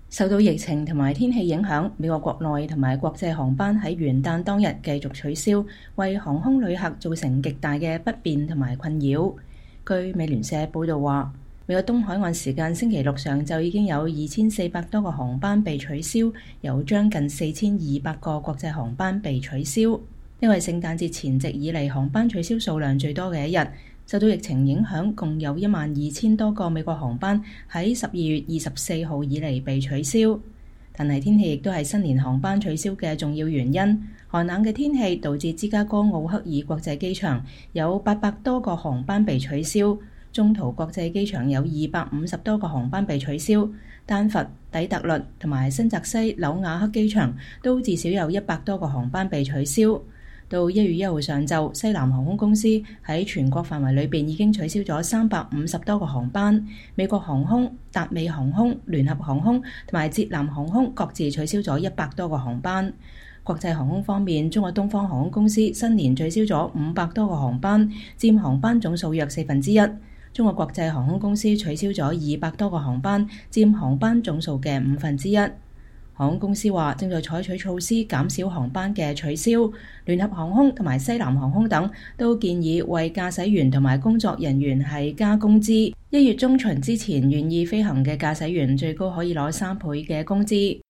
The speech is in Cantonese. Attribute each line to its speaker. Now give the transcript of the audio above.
Speaker 1: 受到疫情同埋天氣影響，美國國內同埋國際航班喺元旦當日繼續取消，為航空旅客造成極大嘅不便同埋困擾。據美聯社報導話，美國東海岸時間星期六上晝已經有2400多個航班被取消，有將近4200個國際航班被取消。因為聖誕節前夕以嚟航班取消數量最多嘅一日，受到疫情影響，共有12000多個美國航班喺12月24號以嚟被取消。但係天氣亦都係新年航班取消嘅重要原因。寒冷嘅天氣導致芝加哥奧克爾國際機場有800多個航班被取消，中途國際機場有250多個航班被取消，丹佛、底特律同埋新澤西紐瓦克機場都至少有100多個航班被取消。到1月1號上晝，西南航空公司喺全國範圍裏邊已經取消咗350多個航班，美國航空、達美航空、聯合航空同埋捷藍航空各自取消咗100多個航班。國際航空方面，中國東方航空公司新年取消咗500多個航班，佔航班總數約1/4。中國國際航空公司取消咗200多個航班，佔航班總數嘅1/5。航空公司話正在採取措施減少航班嘅取消。聯合航空同埋西南航空等都建議為駕駛員同埋工作人員係加工資。1月中旬之前願意飛行嘅駕駛員最高可以攞3倍嘅工資。